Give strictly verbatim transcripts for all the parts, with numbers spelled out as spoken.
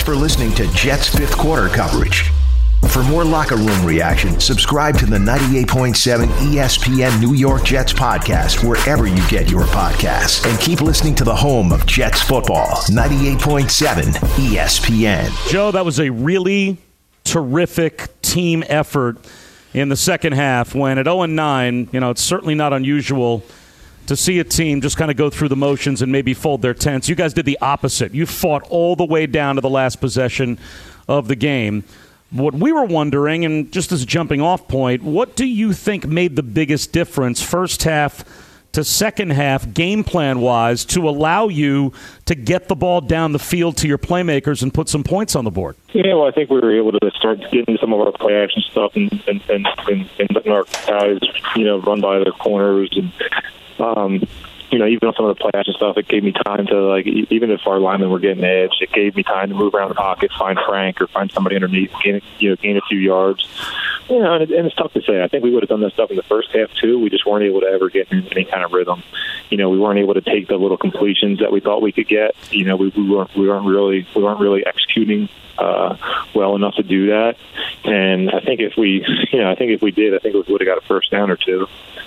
Thanks for listening to Jets fifth quarter coverage. For more locker room reaction, subscribe to the ninety-eight point seven E S P N New York Jets podcast wherever you get your podcasts. And keep listening to the home of Jets football, ninety-eight point seven E S P N. Joe, that was a really terrific team effort in the second half when at oh and nine, you know, it's certainly not unusual to see a team just kind of go through the motions and maybe fold their tents. You guys did the opposite. You fought all the way down to the last possession of the game. What we were wondering, and just as a jumping off point, what do you think made the biggest difference first half to second half, game plan-wise, to allow you to get the ball down the field to your playmakers and put some points on the board? Yeah, well, I think we were able to start getting some of our play action stuff and and, and, and, and letting our guys, you know, run by their corners. And, um, you know, even on some of the play action stuff, it gave me time to, like, even if our linemen were getting edged, it gave me time to move around the pocket, find Frank or find somebody underneath, gain, you know, gain a few yards. You know, and, it, and it's tough to say. I think we would have done that stuff in the first half, too. We just weren't able to ever get in any kind of rhythm. You know, we weren't able to take the little completions that we thought we could get. You know, we, we weren't we weren't really we weren't really executing uh, well enough to do that. And I think if we, you know, I think if we did, I think we would have got a first down or two.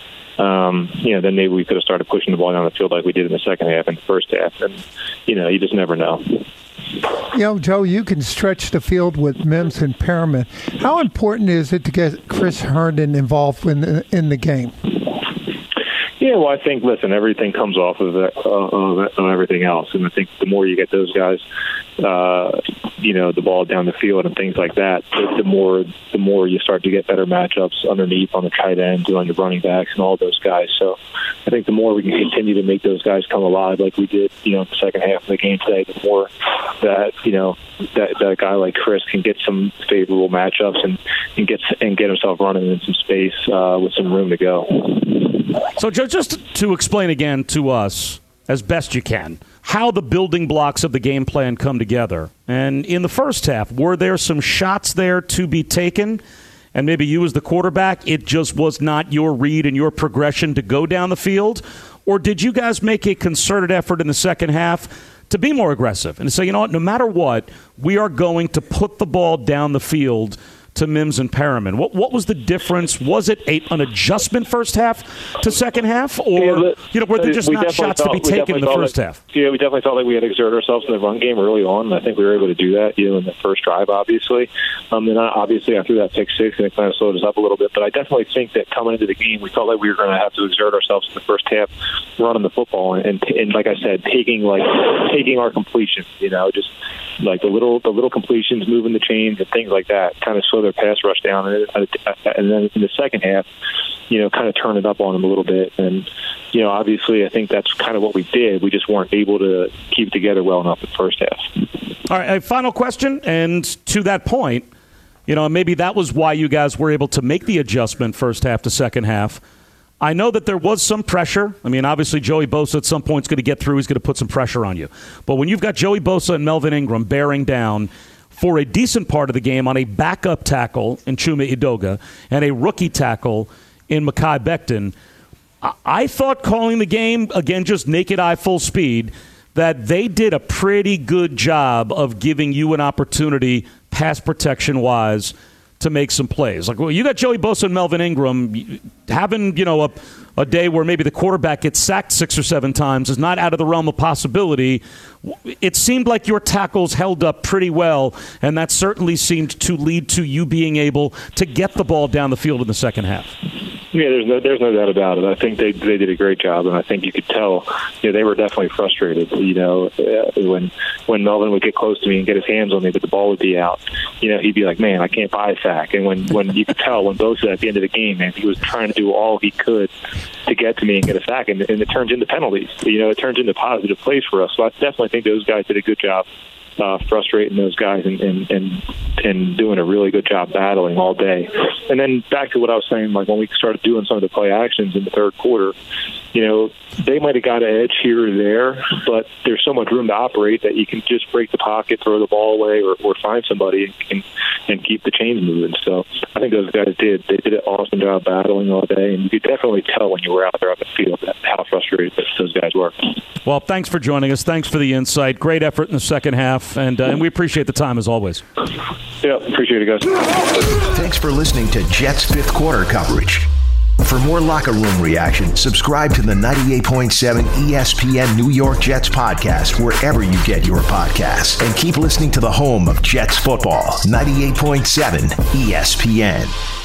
Um, you know, then maybe we could have started pushing the ball down the field like we did in the second half and the first half. And, you know, you just never know. You know, Joe, you can stretch the field with Mims and Perriman. How important is it to get Chris Herndon involved in the, in the game? Yeah, well, I think, listen, everything comes off of, it, uh, of, of everything else. And I think the more you get those guys, uh, you know, the ball down the field and things like that, the, the more the more you start to get better matchups underneath on the tight ends and on your running backs and all those guys. So I think the more we can continue to make those guys come alive like we did, you know, in the second half of the game today, the more that, you know, that, that a guy like Chris can get some favorable matchups and, and, get, and get himself running in some space uh, with some room to go. So, Joe, just to explain again to us, as best you can, how the building blocks of the game plan come together. And in the first half, were there some shots there to be taken? And maybe you as the quarterback, it just was not your read and your progression to go down the field? Or did you guys make a concerted effort in the second half to be more aggressive and to say, you know what, no matter what, we are going to put the ball down the field to Mims and Perriman? What what was the difference? Was it a, an adjustment first half to second half, or yeah, but, you know, were there just not shots thought, to be taken in the first like, half? Yeah, we definitely felt like we had to exert ourselves in the run game early on, and I think we were able to do that, you know, in the first drive, obviously. Um, and obviously after that pick six, and it kind of slowed us up a little bit. But I definitely think that coming into the game, we felt like we were going to have to exert ourselves in the first half, running the football, and, and, and like I said, taking like taking our completions, you know, just like the little the little completions, moving the chains and things like that, kind of slow their pass rush down. And then in the second half, you know, kind of turn it up on them a little bit. And, you know, obviously I think that's kind of what we did. We just weren't able to keep it together well enough in the first half. All right, a final question. And to that point, you know, maybe that was why you guys were able to make the adjustment first half to second half. I know that there was some pressure. I mean, obviously Joey Bosa at some point is going to get through. He's going to put some pressure on you. But when you've got Joey Bosa and Melvin Ingram bearing down for a decent part of the game on a backup tackle in Chuma Edoga and a rookie tackle in Mekhi Becton, I thought calling the game, again, just naked eye, full speed, that they did a pretty good job of giving you an opportunity, pass protection-wise, to make some plays. Like, well, you got Joey Bosa and Melvin Ingram having, you know, a, a day where maybe the quarterback gets sacked six or seven times is not out of the realm of possibility. It seemed like your tackles held up pretty well, and that certainly seemed to lead to you being able to get the ball down the field in the second half. Yeah, there's no there's no doubt about it. I think they they did a great job, and I think you could tell, you know, they were definitely frustrated. You know, uh, when when Melvin would get close to me and get his hands on me, but the ball would be out. You know, he'd be like, "Man, I can't buy a sack." And when when you could tell when Bosa at the end of the game, man, he was trying to do all he could to get to me and get a sack, and, and it turns into penalties. You know, it turns into positive plays for us. So I definitely think those guys did a good job. Uh, frustrating those guys and, and, and, and doing a really good job battling all day. And then back to what I was saying, like when we started doing some of the play actions in the third quarter, you know, they might have got an edge here or there, but there's so much room to operate that you can just break the pocket, throw the ball away, or, or find somebody and, and keep the chains moving. So I think those guys did. They did an awesome job battling all day, and you could definitely tell when you were out there on the field that how frustrated those guys were. Well, thanks for joining us. Thanks for the insight. Great effort in the second half. enough. And, uh, and we appreciate the time as always. Yeah, appreciate it, guys. Thanks for listening to Jets fifth quarter coverage. For more locker room reaction, subscribe to the ninety-eight point seven E S P N New York Jets podcast wherever you get your podcasts. And keep listening to the home of Jets football, ninety-eight point seven E S P N.